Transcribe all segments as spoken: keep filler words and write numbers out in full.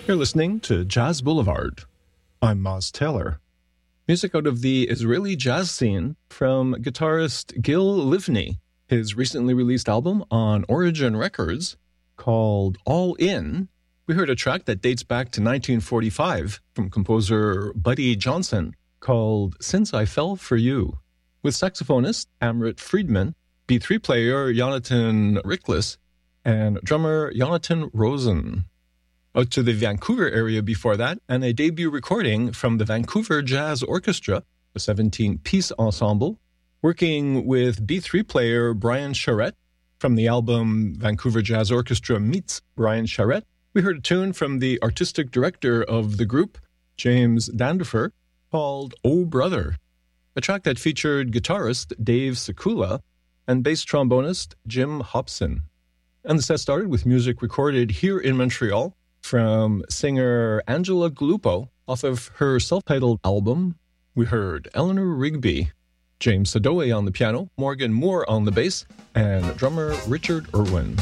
You're listening to Jazz Boulevard. I'm Moz Taylor. Music out of the Israeli jazz scene from guitarist Gil Livni. His recently released album on Origin Records called All In. We heard a track that dates back to nineteen forty-five from composer Buddy Johnson called Since I Fell For You, with saxophonist Amrit Friedman, B three player Jonathan Riklis, and drummer Jonathan Rosen. Out to the Vancouver area before that, and a debut recording from the Vancouver Jazz Orchestra, a seventeen-piece ensemble, working with B three player Brian Charette from the album Vancouver Jazz Orchestra Meets Brian Charette. We heard a tune from the artistic director of the group, James Dandifer, called Oh Brother, a track that featured guitarist Dave Sekula and bass trombonist Jim Hobson. And the set started with music recorded here in Montreal from singer Angela Gallupo off of her self-titled album. We heard Eleanor Rigby, James Sadoe on the piano, Morgan Moore on the bass, and drummer Richard Irwin.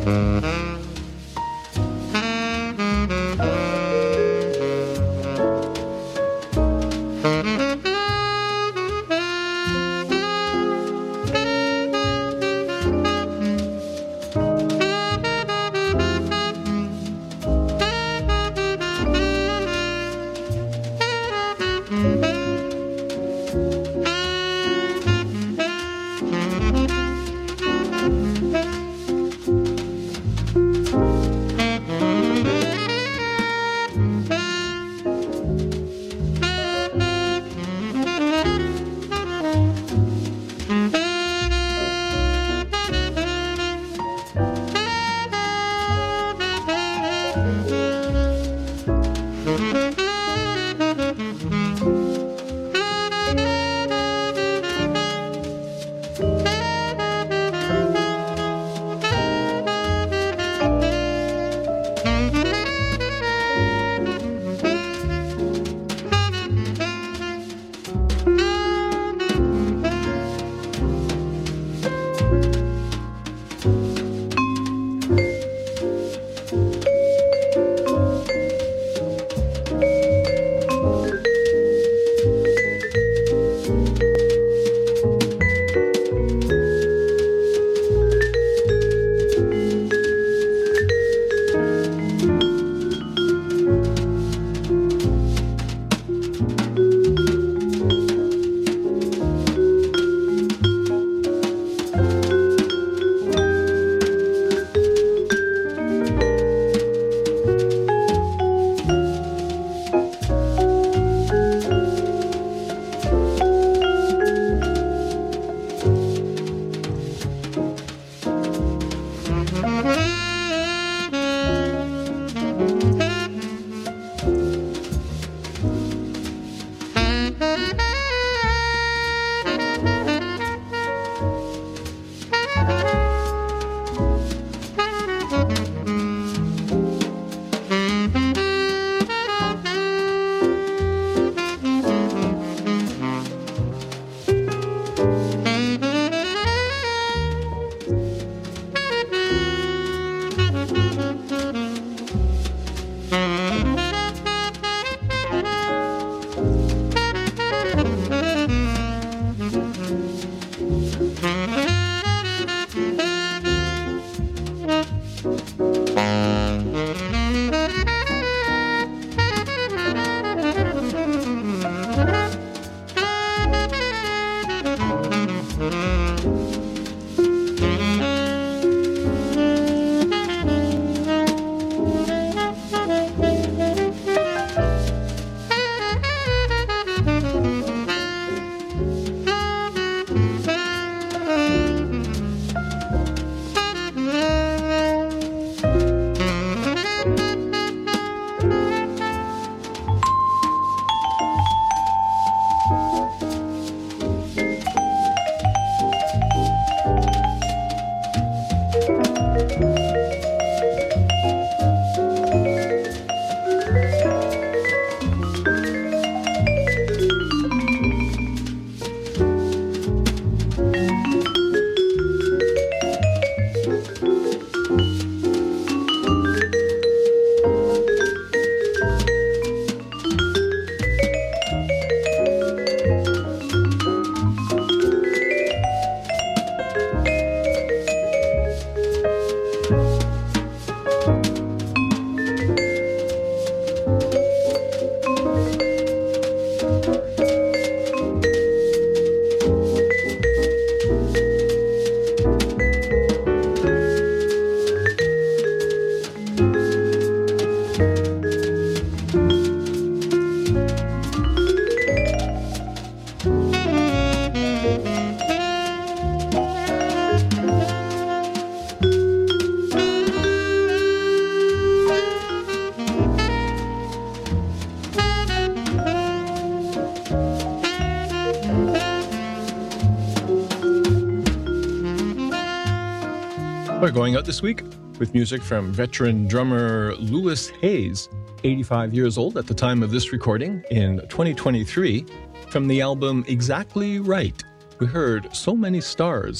We're going out this week with music from veteran drummer Louis Hayes, eighty-five years old at the time of this recording in twenty twenty-three. From the album Exactly Right, we heard So Many Stars.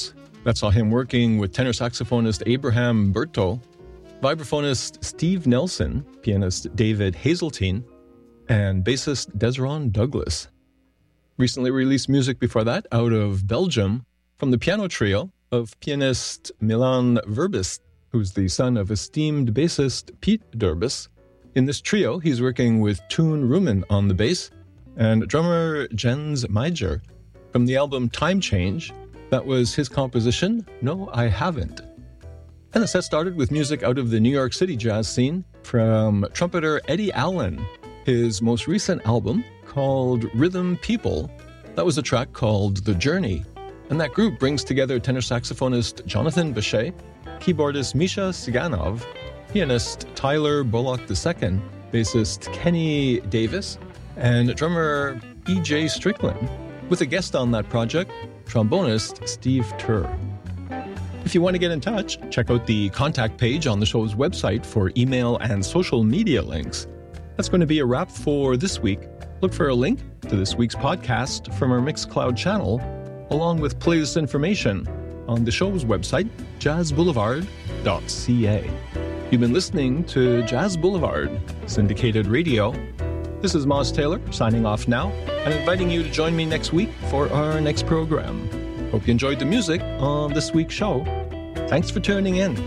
That saw him working with tenor saxophonist Abraham Berto, vibraphonist Steve Nelson, pianist David Hazeltine, and bassist Desron Douglas. Recently released music before that out of Belgium from the piano trio of pianist Milan Verbis, who's the son of esteemed bassist Pete Durbis. In this trio, he's working with Toon Rumen on the bass and drummer Jens Meijer. From the album Time Change, that was his composition, No, I Haven't. And the set started with music out of the New York City jazz scene from trumpeter Eddie Allen. His most recent album, called Rhythm People, that was a track called The Journey. And that group brings together tenor saxophonist Jonathan Bechet, keyboardist Misha Siganov, pianist Tyler Bullock the Second, bassist Kenny Davis, and drummer E J Strickland, with a guest on that project, trombonist Steve Turr. If you want to get in touch, check out the contact page on the show's website for email and social media links. That's going to be a wrap for this week. Look for a link to this week's podcast from our Mixcloud channel, along with playlist information on the show's website, jazz boulevard dot c a. You've been listening to Jazz Boulevard, syndicated radio. This is Moz Taylor, signing off now, and inviting you to join me next week for our next program. Hope you enjoyed the music on this week's show. Thanks for tuning in.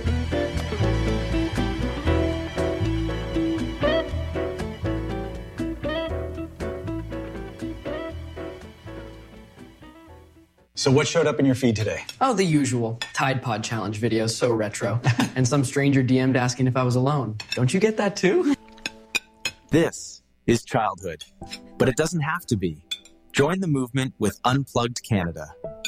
So what showed up in your feed today? Oh, the usual. Tide Pod Challenge videos, so retro. And some stranger D M'd asking if I was alone. Don't you get that too? This is childhood, but it doesn't have to be. Join the movement with Unplugged Canada.